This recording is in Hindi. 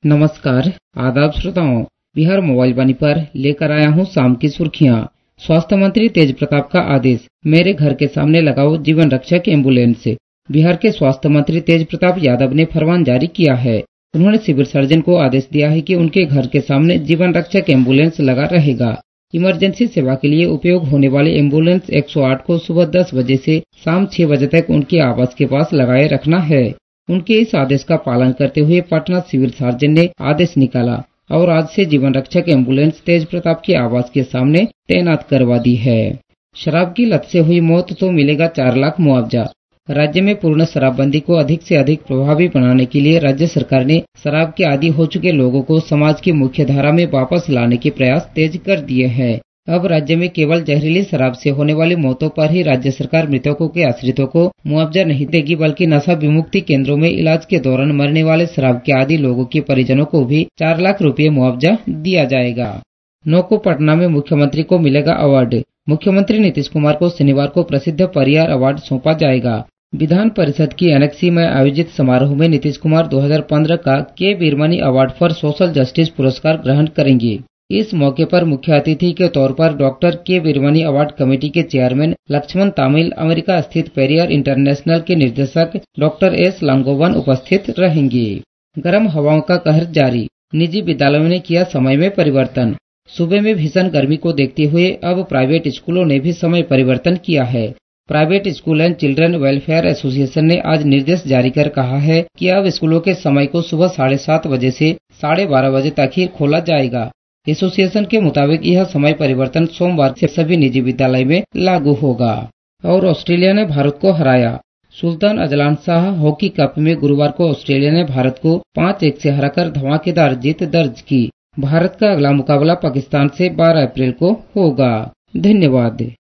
नमस्कार, आदाब श्रोताओं। बिहार मोबाइल वाणी पर लेकर आया हूँ शाम की सुर्खियाँ। स्वास्थ्य मंत्री तेज प्रताप का आदेश, मेरे घर के सामने लगाओ जीवन रक्षक एम्बुलेंस। बिहार के स्वास्थ्य मंत्री तेज प्रताप यादव ने फरमान जारी किया है। उन्होंने सिविल सर्जन को आदेश दिया है कि उनके घर के सामने जीवन रक्षक एम्बुलेंस लगा रहेगा। इमरजेंसी सेवा के लिए उपयोग होने वाले एम्बुलेंस 108 को सुबह 10 बजे से शाम 6 बजे तक उनके आवास के पास लगाए रखना है। उनके इस आदेश का पालन करते हुए पटना सिविल सर्जन ने आदेश निकाला और आज से जीवन रक्षक एम्बुलेंस तेज प्रताप के आवास के सामने तैनात करवा दी है। शराब की लत से हुई मौत तो मिलेगा 4 लाख मुआवजा। राज्य में पूर्ण शराबबंदी को अधिक से अधिक प्रभावी बनाने के लिए राज्य सरकार ने शराब के आदी हो चुके लोगों को समाज की मुख्य धारा में वापस लाने के प्रयास तेज कर दिए हैं। अब राज्य में केवल जहरीली शराब से होने वाली मौतों पर ही राज्य सरकार मृतकों के आश्रितों को मुआवजा नहीं देगी, बल्कि नशा विमुक्ति केंद्रों में इलाज के दौरान मरने वाले शराब के आदी लोगों के परिजनों को भी 4 लाख रुपए मुआवजा दिया जाएगा। 9 को पटना में मुख्यमंत्री को मिलेगा अवार्ड। मुख्यमंत्री नीतीश कुमार को शनिवार को प्रसिद्ध परियार अवार्ड सौंपा जाएगा। विधान परिषद की एनेक्सी में आयोजित समारोह में नीतीश कुमार 2015 का K Veeramani award for social justice पुरस्कार ग्रहण करेंगे। इस मौके पर मुख्य अतिथि के तौर पर doctor K Veeramani award committee के चेयरमैन लक्ष्मण तामिल, अमेरिका स्थित पेरियार इंटरनेशनल के निर्देशक डॉक्टर एस लांगोवन उपस्थित रहेंगे। गर्म हवाओं का कहर जारी, निजी विद्यालयों ने किया समय में परिवर्तन। सूबे में भीषण गर्मी को देखते हुए अब प्राइवेट स्कूलों ने भी समय परिवर्तन किया है। Private school and children welfare association ने आज निर्देश जारी कर कहा है कि अब स्कूलों के समय को सुबह 7:30 बजे से 12:30 बजे तक ही खोला जाएगा। एसोसिएशन के मुताबिक यह समय परिवर्तन सोमवार से सभी निजी विद्यालय में लागू होगा। और ऑस्ट्रेलिया ने भारत को हराया। Sultan Azlan Shah hockey cup में गुरुवार को ऑस्ट्रेलिया ने भारत को 5-1 से हराकर धमाकेदार जीत दर्ज की। भारत का अगला मुकाबला पाकिस्तान से 12 अप्रैल को होगा। धन्यवाद।